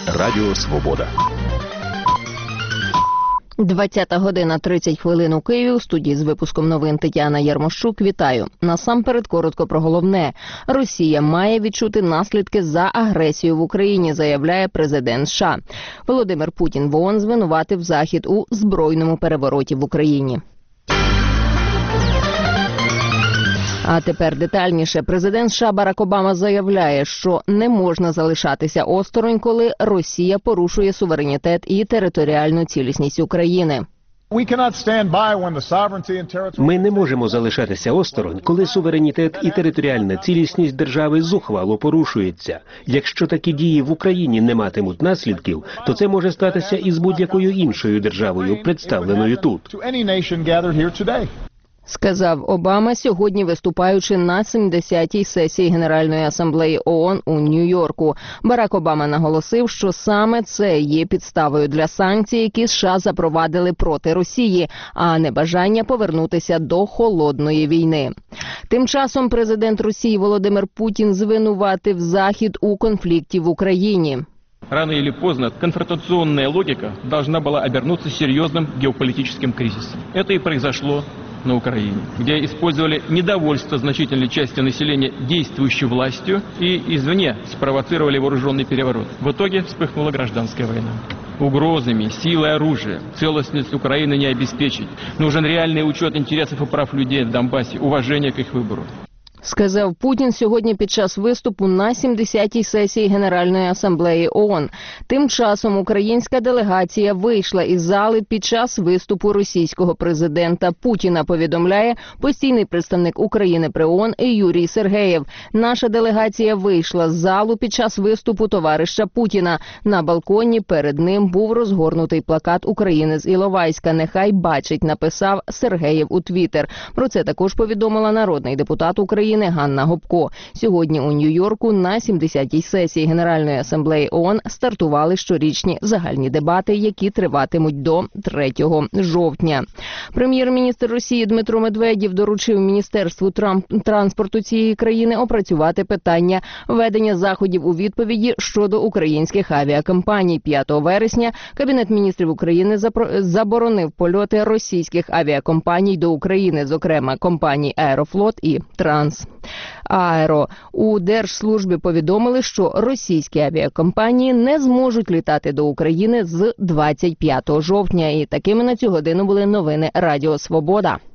Радіо Свобода. 20 година 30 хвилин у Києві. У студії з випуском новин Тетяна Ярмощук. Вітаю. Насамперед коротко про головне. Росія має відчути наслідки за агресію в Україні, заявляє президент США. Володимир Путін в ООН звинуватив Захід у збройному перевороті в Україні. А тепер детальніше. Президент США Барак Обама заявляє, що не можна залишатися осторонь, коли Росія порушує суверенітет і територіальну цілісність України. Ми не можемо залишатися осторонь, коли суверенітет і територіальна цілісність держави зухвало порушується. Якщо такі дії в Україні не матимуть наслідків, то це може статися і з будь-якою іншою державою, представленою тут. Сказав Обама сьогодні, виступаючи на 70-й сесії Генеральної асамблеї ООН у Нью-Йорку. Барак Обама наголосив, що саме це є підставою для санкцій, які США запровадили проти Росії, а не бажання повернутися до холодної війни. Тим часом президент Росії Володимир Путін звинуватив Захід у конфлікті в Україні. Рано или поздно конфронтационная логика должна была обернуться серьезным геополитическим кризисом. Это и произошло на Украине, где использовали недовольство значительной части населения действующей властью и извне спровоцировали вооруженный переворот. В итоге вспыхнула гражданская война. Угрозами, силой оружия целостность Украины не обеспечить. Нужен реальный учет интересов и прав людей в Донбассе, уважение к их выбору. Сказав Путін сьогодні під час виступу на 70-й сесії Генеральної асамблеї ООН. Тим часом українська делегація вийшла із зали під час виступу російського президента Путіна, повідомляє постійний представник України при ООН Юрій Сергеєв. Наша делегація вийшла з залу під час виступу товариша Путіна. На балконі перед ним був розгорнутий плакат України з Іловайська. Нехай бачить, написав Сергеєв у Твіттер. Про це також повідомила народний депутат України Ганна Гопко. Сьогодні у Нью-Йорку на 70-й сесії Генеральної асамблеї ООН стартували щорічні загальні дебати, які триватимуть до 3 жовтня. Прем'єр-міністр Росії Дмитро Медведєв доручив Міністерству транспорту цієї країни опрацювати питання введення заходів у відповіді щодо українських авіакомпаній. 5 вересня Кабінет міністрів України заборонив польоти російських авіакомпаній до України, зокрема компаній «Аерофлот» і «Транс». Аеро. У Держслужбі повідомили, що російські авіакомпанії не зможуть літати до України з 25 жовтня. І такими на цю годину були новини Радіо Свобода.